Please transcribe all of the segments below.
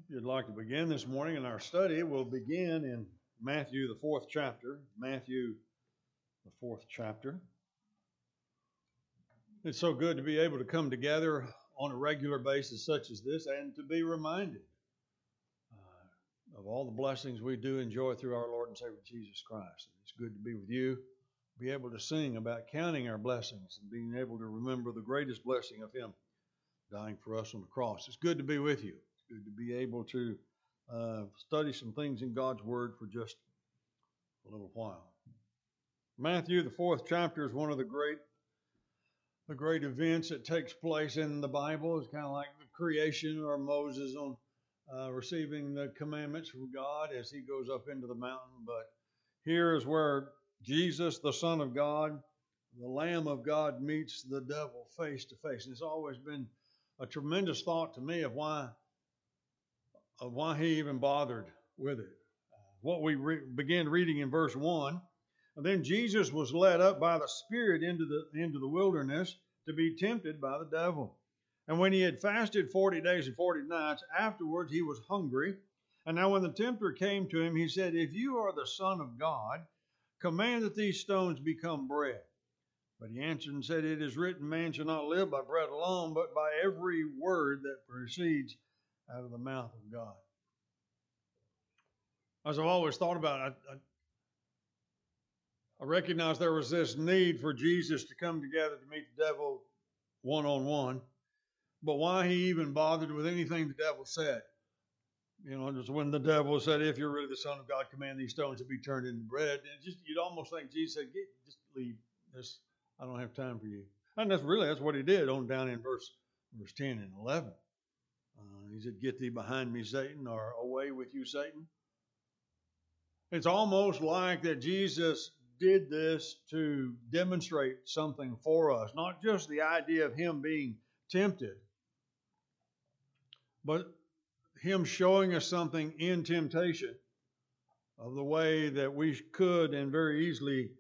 If you'd like to begin this morning in our study, we'll begin in Matthew, the fourth chapter. Matthew, the fourth chapter. It's so good to be able to come together on a regular basis such as this and to be reminded of all the blessings we do enjoy through our Lord and Savior Jesus Christ. It's good to be with you, be able to sing about counting our blessings and being able to remember the greatest blessing of Him dying for us on the cross. It's good to be with you. Good to be able to study some things in God's Word for just a little while. Matthew, the fourth chapter, is one of the great events that takes place in the Bible. It's kind of like the creation or Moses on receiving the commandments from God as he goes up into the mountain. But here is where Jesus, the Son of God, the Lamb of God, meets the devil face to face. And it's always been a tremendous thought to me of why he even bothered with it. What we began reading in verse 1, and then Jesus was led up by the Spirit into the wilderness to be tempted by the devil. And when he had fasted 40 days and 40 nights, afterwards he was hungry. And now when the tempter came to him, he said, "If you are the Son of God, command that these stones become bread." But he answered and said, "It is written, man shall not live by bread alone, but by every word that proceeds out of the mouth of God." As I've always thought about it, I recognize there was this need for Jesus to come together to meet the devil one-on-one. But why he even bothered with anything the devil said? You know, just when the devil said, "If you're really the Son of God, command these stones to be turned into bread." And you'd almost think Jesus said, "Just leave this. I don't have time for you." And that's what he did on down in verse 10 and 11. He said, "Get thee behind me, Satan," or "Away with you, Satan." It's almost like that Jesus did this to demonstrate something for us, not just the idea of him being tempted, but him showing us something in temptation of the way that we could and very easily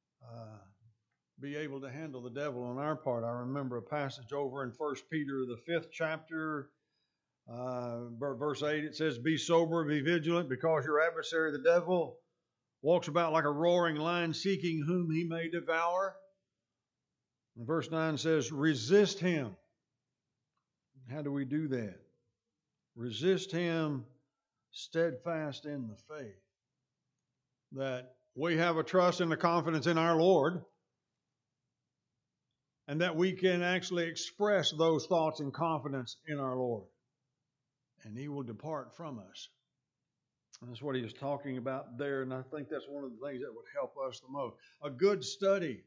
be able to handle the devil on our part. I remember a passage over in 1 Peter, the 5th chapter, verse 8. It says, "Be sober, be vigilant, because your adversary, the devil, walks about like a roaring lion, seeking whom he may devour." And verse 9 says, "Resist him." How do we do that? Resist him steadfast in the faith. That we have a trust and a confidence in our Lord, and that we can actually express those thoughts and confidence in our Lord. And he will depart from us. And that's what he is talking about there, and I think that's one of the things that would help us the most. A good study,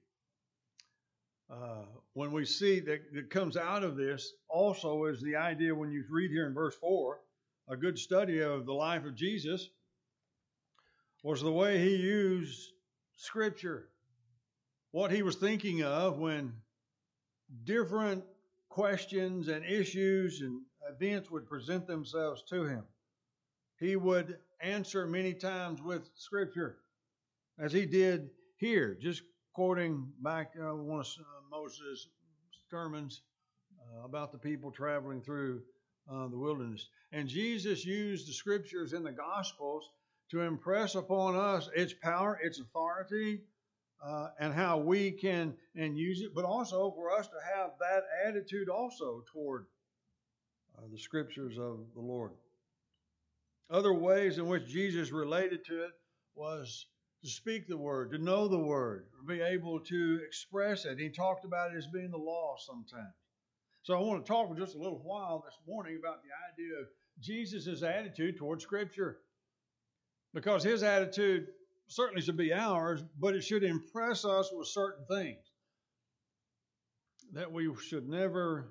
when we see that comes out of this, also is the idea when you read here in verse 4, a good study of the life of Jesus was the way he used Scripture. What he was thinking of when different questions and issues and events would present themselves to him. He would answer many times with Scripture, as he did here, just quoting back one of Moses' sermons about the people traveling through the wilderness. And Jesus used the Scriptures in the Gospels to impress upon us its power, its authority, and how we can and use it, but also for us to have that attitude also toward the Scriptures of the Lord. Other ways in which Jesus related to it was to speak the Word, to know the Word, or be able to express it. He talked about it as being the law sometimes. So I want to talk for just a little while this morning about the idea of Jesus' attitude toward Scripture. Because his attitude certainly should be ours, but it should impress us with certain things that we should never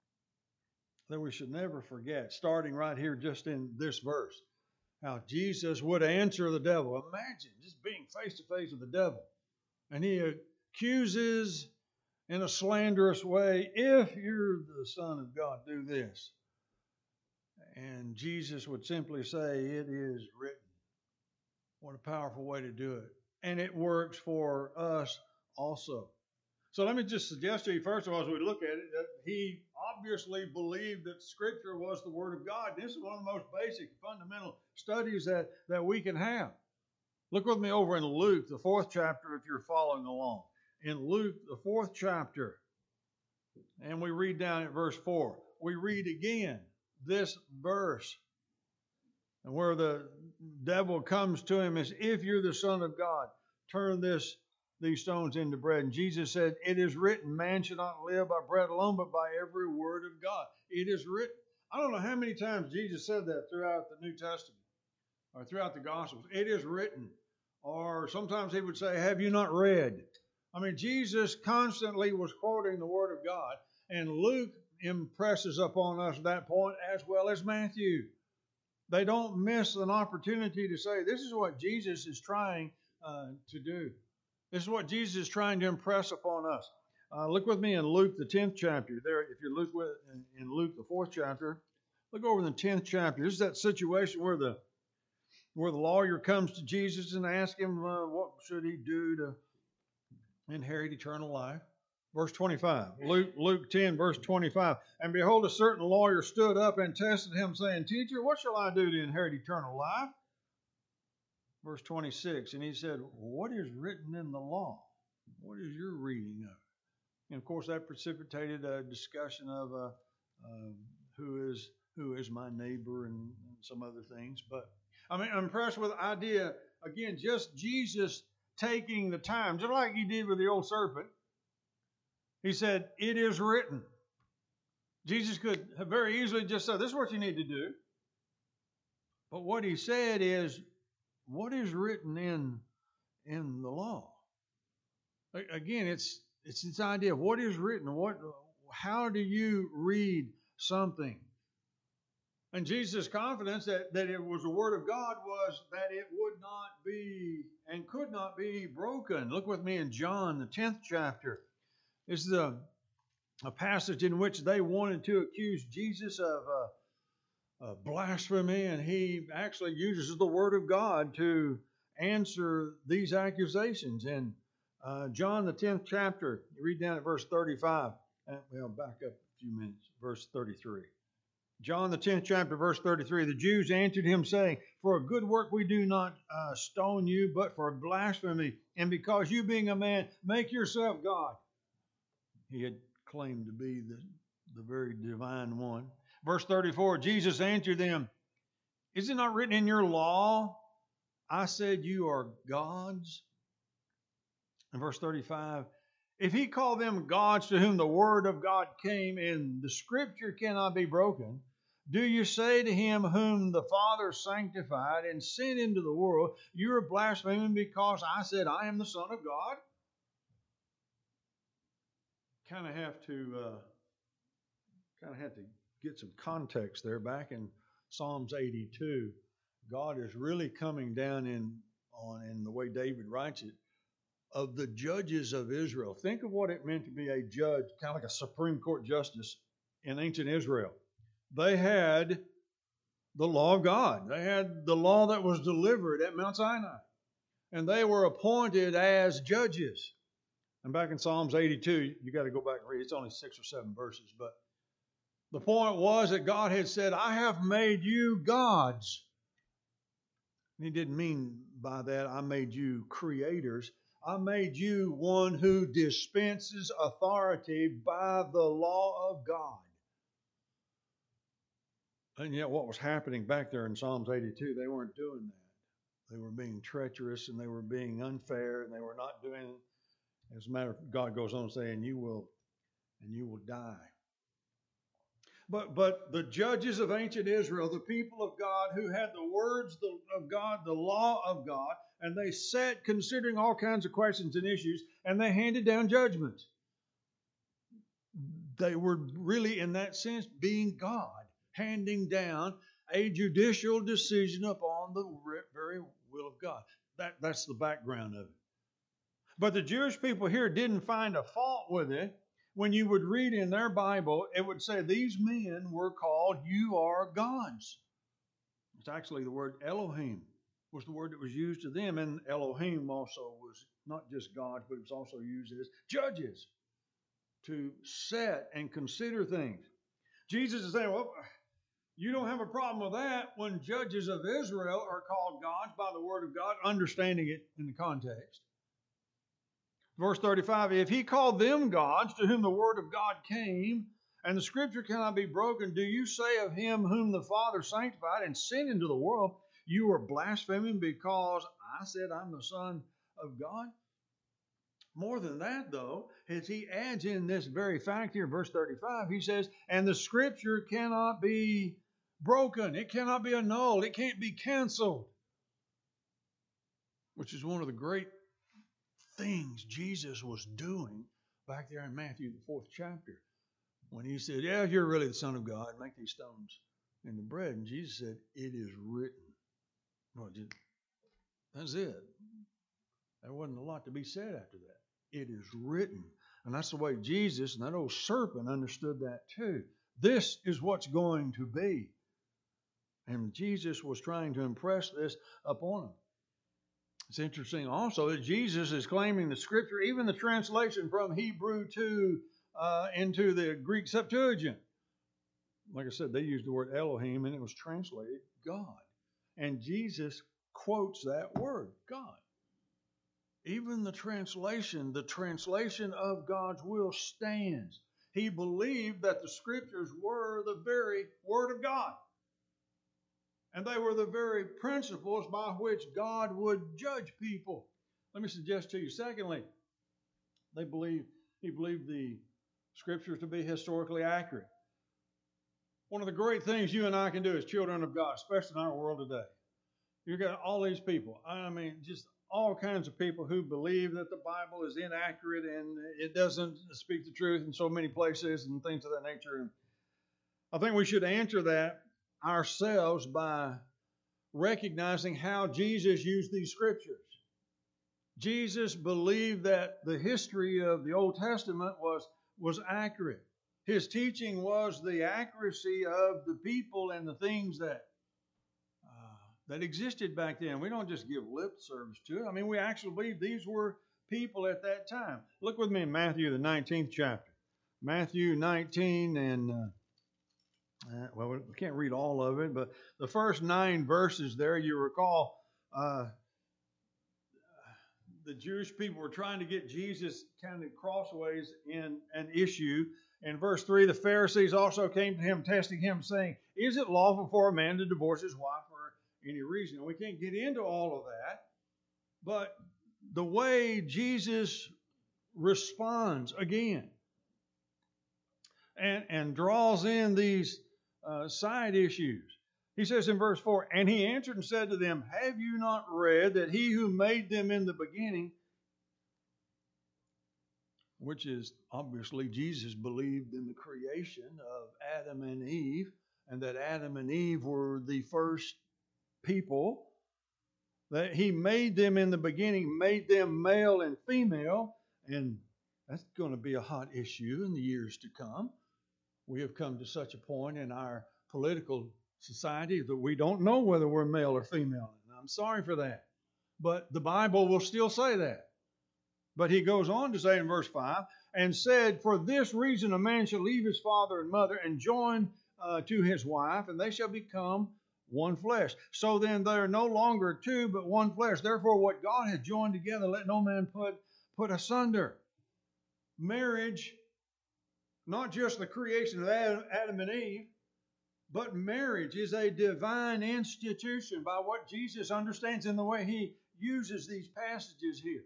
forget. Starting right here just in this verse, how Jesus would answer the devil. Imagine just being face to face with the devil, and he accuses in a slanderous way, "If you're the Son of God, do this." And Jesus would simply say, "It is written." What a powerful way to do it. And it works for us also. So let me just suggest to you, first of all, as we look at it, that he obviously believed that Scripture was the Word of God. This is one of the most basic, fundamental studies that we can have. Look with me over in Luke, the 4th chapter, if you're following along. In Luke, the 4th chapter, and we read down at verse 4. We read again this verse, and where the devil comes to him as, if you're the Son of God, turn these stones into bread. And Jesus said, it is written, man shall not live by bread alone, but by every word of God. It is written. I don't know how many times Jesus said that throughout the New Testament or throughout the Gospels. It is written. Or sometimes he would say, have you not read? I mean, Jesus constantly was quoting the Word of God, and Luke impresses upon us that point as well as Matthew. They don't miss an opportunity to say, this is what Jesus is trying to do. This is what Jesus is trying to impress upon us. Look with me in Luke, the 10th chapter. There, if you look in Luke, the 4th chapter, look over in the 10th chapter. This is that situation where the lawyer comes to Jesus and asks him what should he do to inherit eternal life. Verse 25, Luke 10, verse 25. And behold, a certain lawyer stood up and tested him, saying, Teacher, what shall I do to inherit eternal life? Verse 26, and he said, what is written in the law? What is your reading of it? And of course, that precipitated a discussion of who is my neighbor and some other things. But I'm impressed with the idea, again, just Jesus taking the time, just like he did with the old serpent. He said, it is written. Jesus could have very easily just said, this is what you need to do. But what he said is, what is written in the law? Again, it's this idea of what is written. How do you read something? And Jesus' confidence that it was the Word of God was that it would not be and could not be broken. Look with me in John, the 10th chapter. This is a passage in which they wanted to accuse Jesus of blasphemy, and he actually uses the Word of God to answer these accusations. In John, the 10th chapter, you read down at verse 35. Well, back up a few minutes, verse 33. John, the 10th chapter, verse 33. The Jews answered him, saying, for a good work we do not stone you, but for blasphemy, and because you being a man, make yourself God. He had claimed to be the very divine one. Verse 34, Jesus answered them, is it not written in your law, I said you are gods? And verse 35, if he called them gods to whom the word of God came and the scripture cannot be broken, do you say to him whom the Father sanctified and sent into the world, you are blaspheming because I said I am the Son of God? Kind of have to get some context there. Back in Psalms 82, God is really coming down in the way David writes it, of the judges of Israel. Think of what it meant to be a judge, kind of like a Supreme Court justice in ancient Israel. They had the law of God. They had the law that was delivered at Mount Sinai. And they were appointed as judges. And back in Psalms 82, you got to go back and read. It's only 6 or 7 verses. But the point was that God had said, I have made you gods. And he didn't mean by that, I made you creators. I made you one who dispenses authority by the law of God. And yet what was happening back there in Psalms 82, they weren't doing that. They were being treacherous and they were being unfair and they were not doing it. As a matter of fact, God goes on saying, you will die. But the judges of ancient Israel, the people of God who had the words of God, the law of God, and they sat considering all kinds of questions and issues, and they handed down judgments. They were really, in that sense, being God, handing down a judicial decision upon the very will of God. That's the background of it. But the Jewish people here didn't find a fault with it. When you would read in their Bible, it would say these men were called, you are gods. It's actually the word Elohim was the word that was used to them. And Elohim also was not just gods, but it was also used as judges. to set and consider things. Jesus is saying, well, you don't have a problem with that when judges of Israel are called gods by the word of God, understanding it in the context. Verse 35, if he called them gods to whom the word of God came, and the scripture cannot be broken, do you say of him whom the Father sanctified and sent into the world, you are blaspheming because I said I'm the Son of God? More than that, though, as he adds in this very fact here, verse 35, he says, and the scripture cannot be broken. It cannot be annulled. It can't be canceled. Which is one of the great things Jesus was doing back there in Matthew, the 4th chapter. When he said, yeah, you're really the Son of God, make these stones into bread. And Jesus said, it is written. Well, that's it. There wasn't a lot to be said after that. It is written. And that's the way Jesus and that old serpent understood that too. This is what's going to be. And Jesus was trying to impress this upon them. It's interesting also that Jesus is claiming the scripture, even the translation from Hebrew into the Greek Septuagint. Like I said, they used the word Elohim and it was translated God. And Jesus quotes that word, God. Even the translation of God's will stands. He believed that the scriptures were the very word of God. And they were the very principles by which God would judge people. Let me suggest to you, secondly, he believed the scriptures to be historically accurate. One of the great things you and I can do as children of God, especially in our world today, you've got all these people. I mean, just all kinds of people who believe that the Bible is inaccurate and it doesn't speak the truth in so many places and things of that nature. And I think we should answer that ourselves by recognizing how Jesus used these scriptures. Jesus believed that the history of the Old Testament was accurate. His teaching was the accuracy of the people and the things that existed back then. We don't just give lip service to it. I mean, we actually believe these were people at that time. Look with me in Matthew, the 19th chapter. Matthew 19, and well, we can't read all of it, but the first 9 verses there, you recall, the Jewish people were trying to get Jesus kind of crossways in an issue. In verse 3, the Pharisees also came to him, testing him, saying, is it lawful for a man to divorce his wife for any reason? And we can't get into all of that, but the way Jesus responds again and draws in these side issues. He says in verse 4, and he answered and said to them, have you not read that he who made them in the beginning, which is obviously Jesus believed in the creation of Adam and Eve, and that Adam and Eve were the first people, that he made them in the beginning, made them male and female, and that's going to be a hot issue in the years to come. We have come to such a point in our political society that we don't know whether we're male or female. And I'm sorry for that. But the Bible will still say that. But he goes on to say in verse 5, and said, for this reason a man shall leave his father and mother and join to his wife, and they shall become one flesh. So then they are no longer two, but one flesh. Therefore what God hath joined together, let no man put asunder. Marriage, not just the creation of Adam and Eve, but marriage is a divine institution by what Jesus understands in the way he uses these passages here.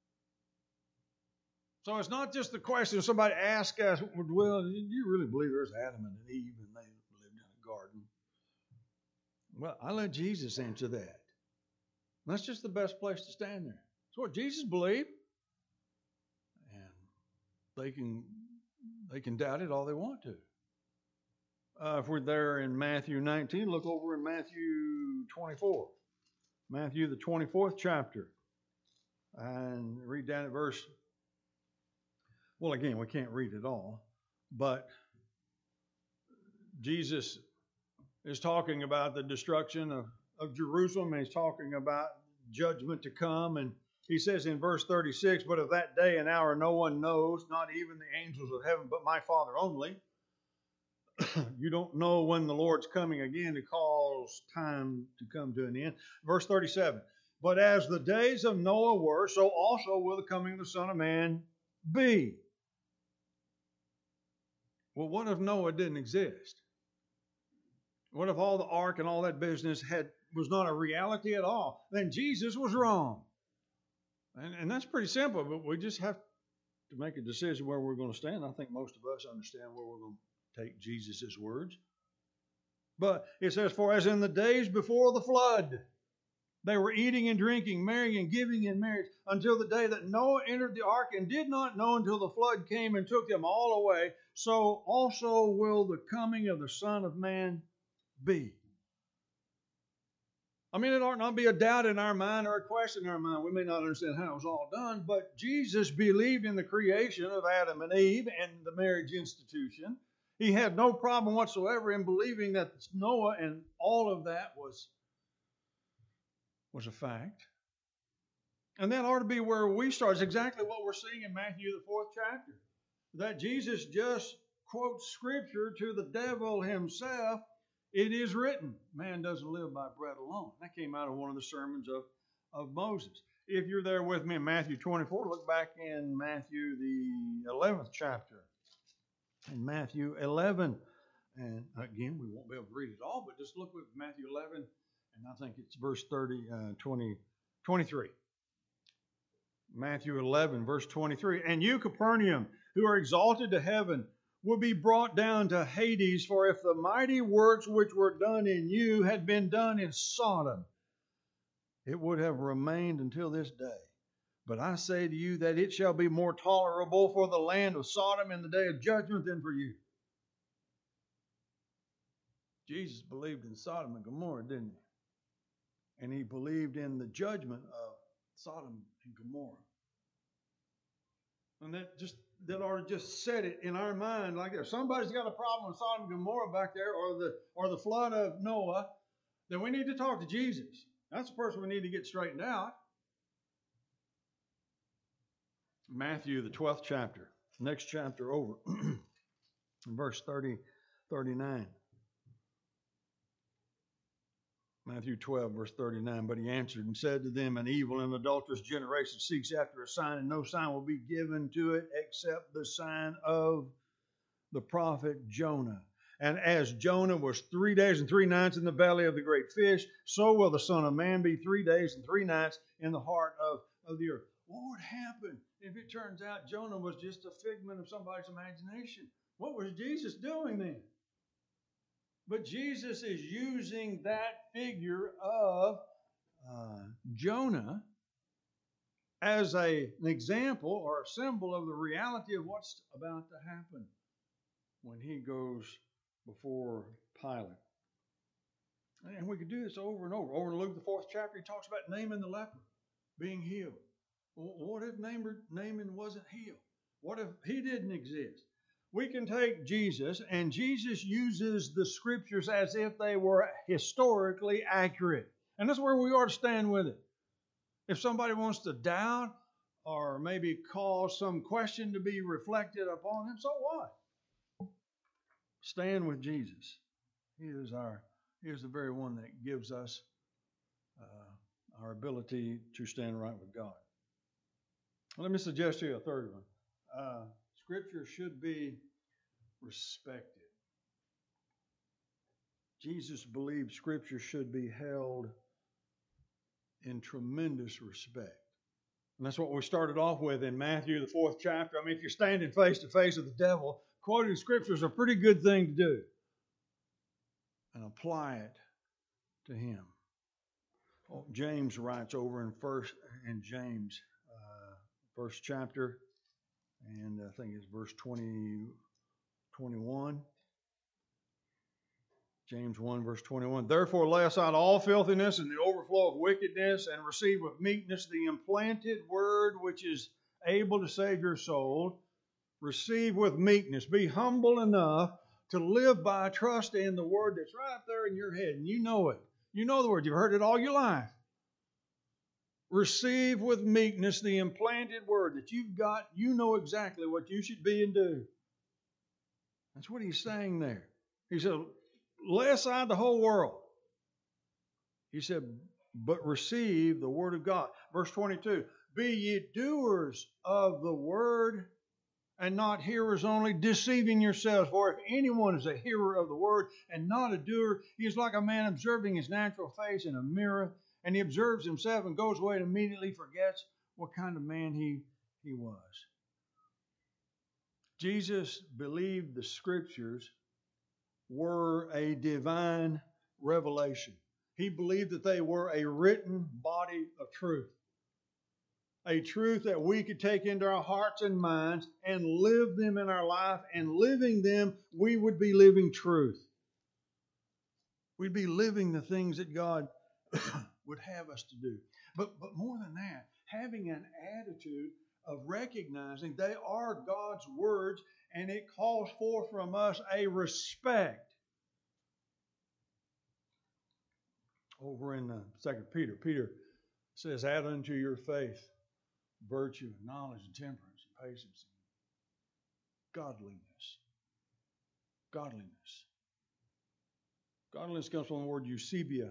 So it's not just the question somebody asks us, well, do you really believe there's Adam and Eve and they lived in a garden? Well, I let Jesus answer that. That's just the best place to stand there. It's what Jesus believed. And they can doubt it all they want to. If we're there in Matthew 19, look over in Matthew 24. Matthew, the 24th chapter. And read down at verse. Well, again, we can't read it all. But Jesus is talking about the destruction of Jerusalem. And he's talking about judgment to come. And He says in verse 36, but of that day and hour no one knows, not even the angels of heaven, but my Father only. You don't know when the Lord's coming again to cause time to come to an end. Verse 37, but as the days of Noah were, so also will the coming of the Son of Man be. Well, what if Noah didn't exist? What if all the ark and all that business was not a reality at all? Then Jesus was wrong. And that's pretty simple, but we just have to make a decision where we're going to stand. I think most of us understand where we're going to take Jesus' words. But it says, for as in the days before the flood, they were eating and drinking, marrying and giving in marriage, until the day that Noah entered the ark and did not know until the flood came and took them all away, so also will the coming of the Son of Man be. I mean, it ought not be a doubt in our mind or a question in our mind. We may not understand how it was all done, but Jesus believed in the creation of Adam and Eve and the marriage institution. He had no problem whatsoever in believing that Noah and all of that was a fact. And that ought to be where we start. It's exactly what we're seeing in Matthew, the 4th chapter. That Jesus just quotes Scripture to the devil himself. It is written, man doesn't live by bread alone. That came out of one of the sermons of Moses. If you're there with me in Matthew 24, look back in Matthew, the 11th chapter. In Matthew 11. And again, we won't be able to read it all, but just look with Matthew 11, and I think it's verse 23. Matthew 11, verse 23. And you, Capernaum, who are exalted to heaven, will be brought down to Hades, for if the mighty works which were done in you had been done in Sodom, it would have remained until this day. But I say to you that it shall be more tolerable for the land of Sodom in the day of judgment than for you. Jesus believed in Sodom and Gomorrah, didn't he? And he believed in the judgment of Sodom and Gomorrah. And that ought to just set it in our mind like that. If somebody's got a problem with Sodom and Gomorrah back there, or the flood of Noah, then we need to talk to Jesus. That's the person we need to get straightened out. Matthew, the 12th chapter, next chapter over, verse 39. Matthew 12, verse 39. But he answered and said to them, an evil and adulterous generation seeks after a sign, and no sign will be given to it except the sign of the prophet Jonah. And as Jonah was 3 days and 3 nights in the belly of the great fish, so will the Son of Man be 3 days and 3 nights in the heart of the earth. What would happen if it turns out Jonah was just a figment of somebody's imagination? What was Jesus doing then? But Jesus is using that figure of Jonah as an example or a symbol of the reality of what's about to happen when he goes before Pilate. And we could do this over and over. Over in Luke, the 4th chapter, he talks about Naaman the leper being healed. Well, what if Naaman wasn't healed? What if he didn't exist? We can take Jesus, and Jesus uses the Scriptures as if they were historically accurate. And that's where we ought to stand with it. If somebody wants to doubt or maybe cause some question to be reflected upon them, so what? Stand with Jesus. He is the very one that gives us our ability to stand right with God. Let me suggest to you a third one. Scripture should be respected. Jesus believed Scripture should be held in tremendous respect. And that's what we started off with in Matthew, the 4th chapter. I mean, if you're standing face to face with the devil, quoting Scripture is a pretty good thing to do. And apply it to him. James writes over in James, 1st chapter, and I think it's verse 21. James 1, verse 21. Therefore lay aside all filthiness and the overflow of wickedness, and receive with meekness the implanted word which is able to save your soul. Receive with meekness. Be humble enough to live by trust in the word that's right up there in your head, and you know it. You know the word. You've heard it all your life. receive with meekness the implanted word that you've got. You know exactly what you should be and do. That's what he's saying there. He said, lay aside the whole world. He said, but receive the word of God. Verse 22, be ye doers of the word and not hearers only, deceiving yourselves. For if anyone is a hearer of the word and not a doer, he is like a man observing his natural face in a mirror, and he observes himself and goes away and immediately forgets what kind of man he was. Jesus believed the scriptures were a divine revelation. He believed that they were a written body of truth. A truth that we could take into our hearts and minds and live them in our life, and living them, we would be living truth. We'd be living the things that God would have us to do. But more than that, having an attitude of recognizing they are God's words, and it calls forth from us a respect. Over in 2 Peter, Peter says, add unto your faith virtue and knowledge and temperance and patience and godliness. Godliness. Godliness comes from the word eusebia.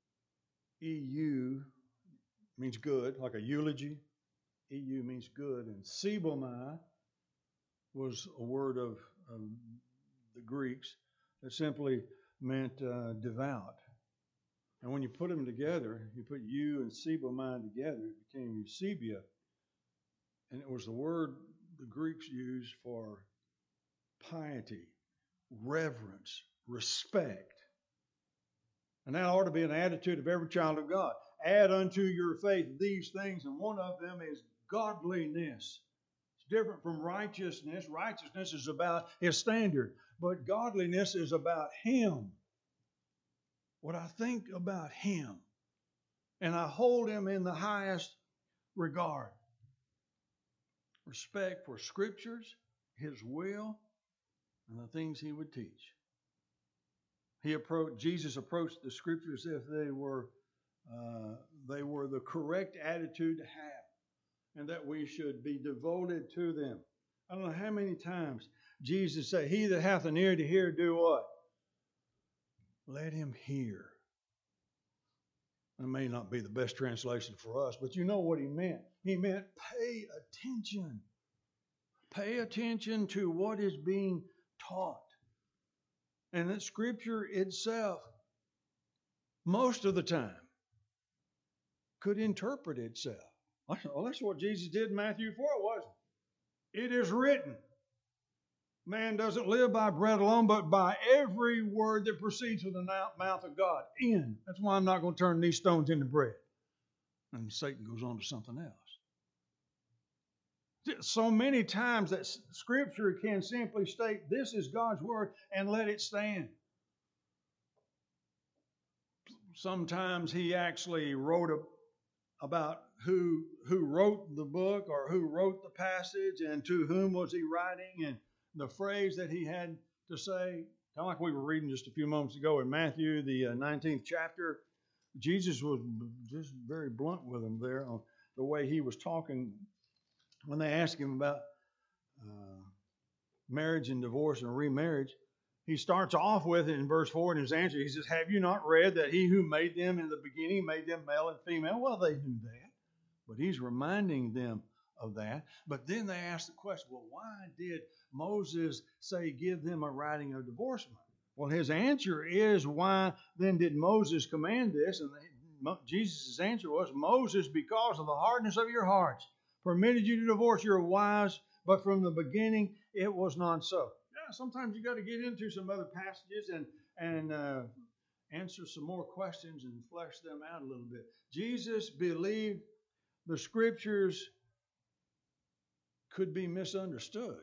EU means good, like a eulogy. EU means good. And sebomai was a word of the Greeks that simply meant devout. And when you put them together, you put you and sebomai together, it became eusebia. And it was the word the Greeks used for piety, reverence, respect. And that ought to be an attitude of every child of God. Add unto your faith these things, and one of them is godliness. It's different from righteousness. Righteousness is about His standard, but godliness is about Him. What I think about Him, and I hold Him in the highest regard. Respect for Scriptures, His will, and the things He would teach. Jesus approached the Scriptures as if they were the correct attitude to have, and that we should be devoted to them. I don't know how many times Jesus said, he that hath an ear to hear, do what? Let him hear. It may not be the best translation for us, but you know what he meant. He meant pay attention. Pay attention to what is being taught. And that Scripture itself, most of the time, could interpret itself. Well, that's what Jesus did in Matthew 4, wasn't it? It is written. Man doesn't live by bread alone, but by every word that proceeds from the mouth of God. That's why I'm not going to turn these stones into bread. And Satan goes on to something else. So many times that Scripture can simply state, this is God's word, and let it stand. Sometimes he actually wrote about who wrote the book or who wrote the passage and to whom was he writing, and the phrase that he had to say. Kind of like we were reading just a few moments ago in Matthew, the 19th chapter. Jesus was just very blunt with them there on the way he was talking when they asked him about marriage and divorce and remarriage. He starts off with it in verse 4 in his answer. He says, have you not read that he who made them in the beginning made them male and female? Well, they knew that. But he's reminding them of that. But then they ask the question, well, why did Moses say give them a writing of divorcement? Well, his answer is, why then did Moses command this? And Jesus' answer was, Moses, because of the hardness of your hearts, permitted you to divorce your wives, but from the beginning it was not so. Yeah, sometimes you got to get into some other passages and answer some more questions and flesh them out a little bit. Jesus believed the Scriptures could be misunderstood.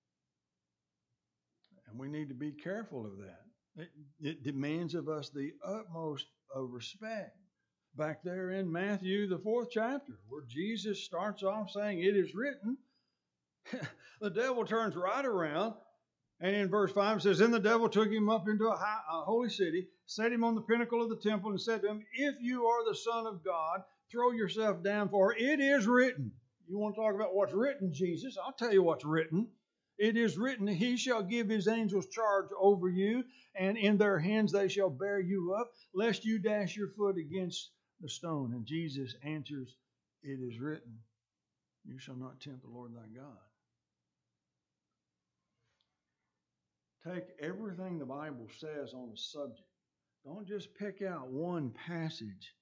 And we need to be careful of that. It demands of us the utmost of respect. Back there in Matthew, the 4th chapter, where Jesus starts off saying, it is written, the devil turns right around, and in verse 5 it says, then the devil took him up into a holy city, set him on the pinnacle of the temple, and said to him, if you are the Son of God, throw yourself down, for it is written. You want to talk about what's written, Jesus? I'll tell you what's written. It is written, He shall give His angels charge over you, and in their hands they shall bear you up, lest you dash your foot against the stone. And Jesus answers, it is written, you shall not tempt the Lord thy God. Take everything the Bible says on a subject. Don't just pick out one passage.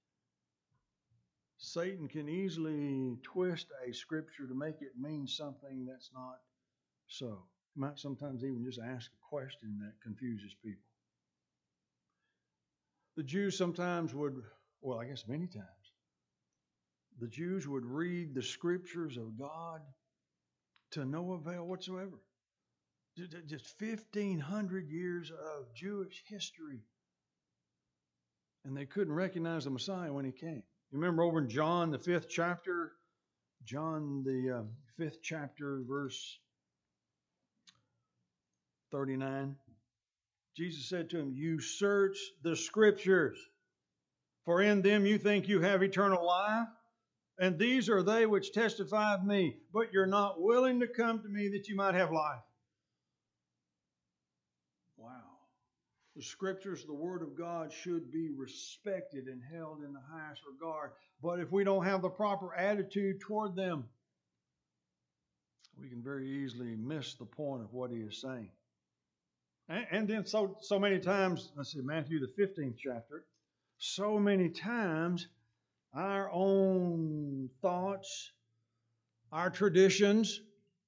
Satan can easily twist a scripture to make it mean something that's not so. You might sometimes even just ask a question that confuses people. The Jews sometimes would, well, I guess many times, the Jews would read the scriptures of God to no avail whatsoever. Just 1,500 years of Jewish history. And they couldn't recognize the Messiah when He came. You remember over in John, the 5th chapter, John, the 5th chapter, verse 39. Jesus said to him, you search the scriptures, for in them you think you have eternal life, and these are they which testify of me, but you're not willing to come to me that you might have life. Wow. The scriptures, the Word of God, should be respected and held in the highest regard. But if we don't have the proper attitude toward them, we can very easily miss the point of what He is saying. And then so many times, let's see, Matthew the 15th chapter, so many times our own thoughts, our traditions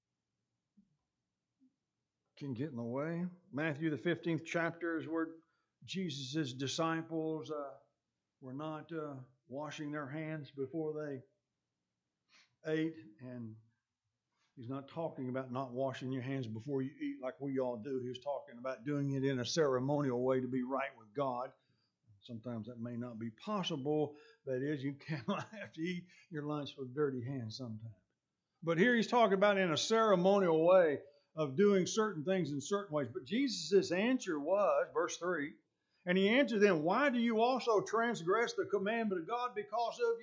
can get in the way. Matthew the 15th chapter is where Jesus' disciples were not washing their hands before they ate, and He's not talking about not washing your hands before you eat like we all do. He was talking about doing it in a ceremonial way to be right with God. Sometimes that may not be possible. That is, you cannot have to eat your lunch with dirty hands sometimes. But here He's talking about in a ceremonial way of doing certain things in certain ways. But Jesus' answer was, verse 3, and He answered them, why do you also transgress the commandment of God because of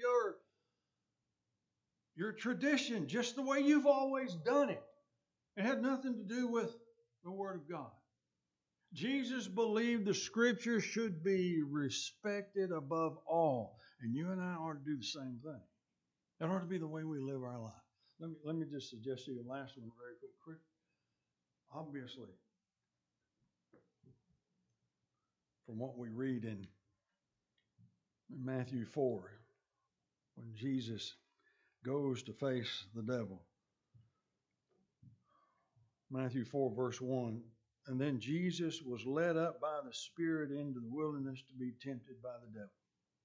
your tradition, just the way you've always done it? It had nothing to do with the Word of God. Jesus believed the Scripture should be respected above all. And you and I ought to do the same thing. That ought to be the way we live our life. Let me just suggest to you the last one very quick. Obviously, from what we read in Matthew 4, when Jesus goes to face the devil. Matthew 4, verse 1, and then Jesus was led up by the Spirit into the wilderness to be tempted by the devil.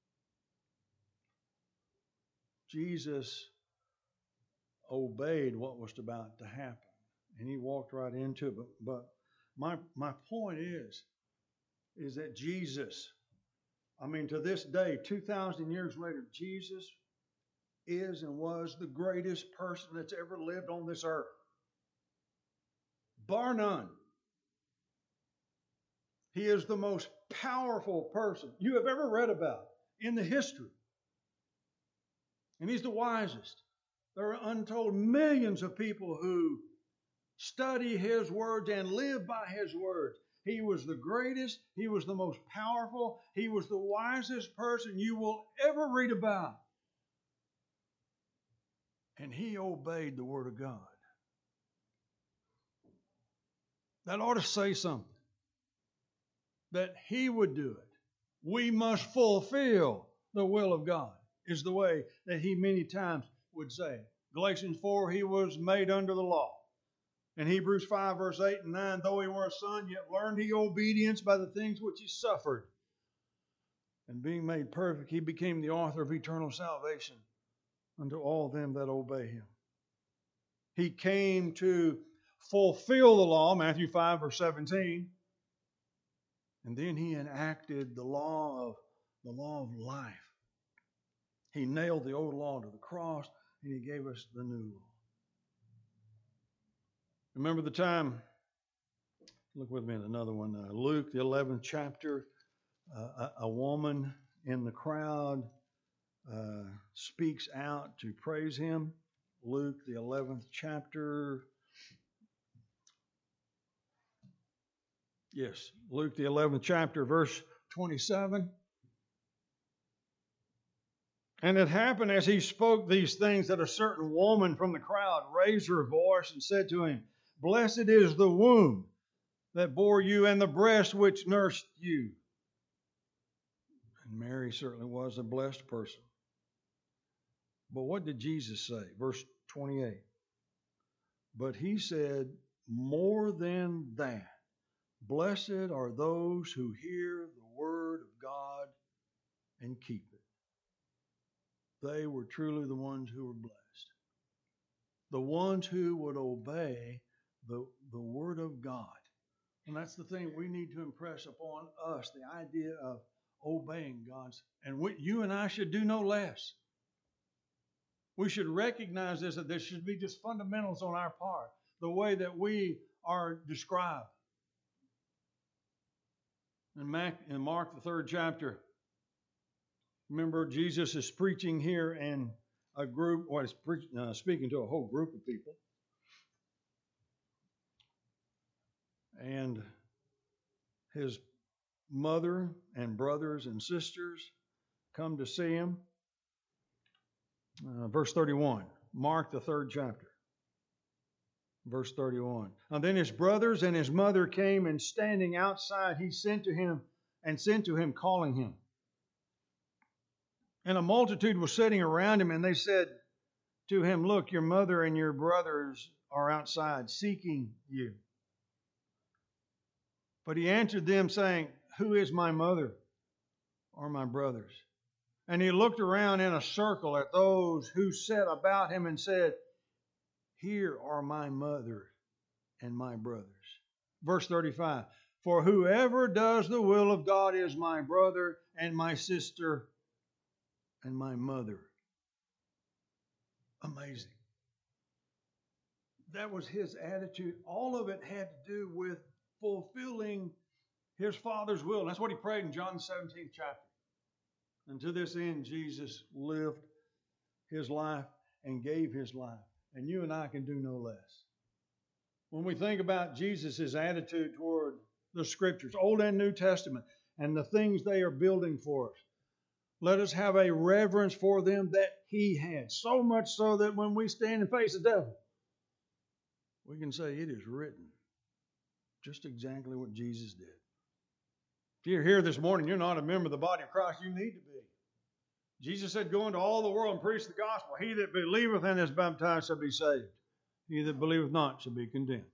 Jesus obeyed what was about to happen, and He walked right into it. But my point is that Jesus, to this day, 2,000 years later, Jesus is and was the greatest person that's ever lived on this earth. Bar none. He is the most powerful person you have ever read about in the history. And He's the wisest. There are untold millions of people who study His words and live by His words. He was the greatest. He was the most powerful. He was the wisest person you will ever read about. And He obeyed the Word of God. That ought to say something. That He would do it. We must fulfill the will of God, is the way that He many times would say it. Galatians 4, He was made under the law. In Hebrews 5, verse 8 and 9, though He were a son, yet learned He obedience by the things which He suffered. And being made perfect, He became the author of eternal salvation unto all them that obey Him. He came to fulfill the law, Matthew 5, verse 17. And then He enacted the law of life. He nailed the old law to the cross, and He gave us the new law. Remember the time, look with me at another one, Luke, the 11th chapter, a woman in the crowd speaks out to praise him. Luke, the 11th chapter. Yes, Luke, the 11th chapter, verse 27. And it happened as he spoke these things that a certain woman from the crowd raised her voice and said to him, Blessed is the womb that bore you and the breast which nursed you. And Mary certainly was a blessed person. But what did Jesus say? Verse 28. But he said, more than that, blessed are those who hear the word of God and keep it. They were truly the ones who were blessed. The ones who would obey the word of God. And that's the thing we need to impress upon us, the idea of obeying God's. And you and I should do no less. We should recognize this, that there should be just fundamentals on our part, the way that we are described. In Mark, the 3rd chapter, remember Jesus is preaching here in a group, or he's speaking to a whole group of people. And his mother and brothers and sisters come to see him. Verse 31, Mark, the 3rd chapter. Verse 31. And then his brothers and his mother came, and standing outside, he sent to him, calling him. And a multitude was sitting around him, and they said to him, Look, your mother and your brothers are outside seeking you. But he answered them, saying, Who is my mother or my brothers? And he looked around in a circle at those who sat about him and said, Here are my mother and my brothers. Verse 35. For whoever does the will of God is my brother and my sister and my mother. Amazing. That was his attitude. All of it had to do with fulfilling his Father's will. That's what he prayed in John 17th chapter. And to this end, Jesus lived his life and gave his life. And you and I can do no less. When we think about Jesus' attitude toward the Scriptures, Old and New Testament, and the things they are building for us, let us have a reverence for them that he had. So much so that when we stand and face the devil, we can say it is written. Just exactly what Jesus did. If you're here this morning, you're not a member of the body of Christ, you need to be. Jesus said, Go into all the world and preach the gospel. He that believeth and is baptized shall be saved. He that believeth not shall be condemned.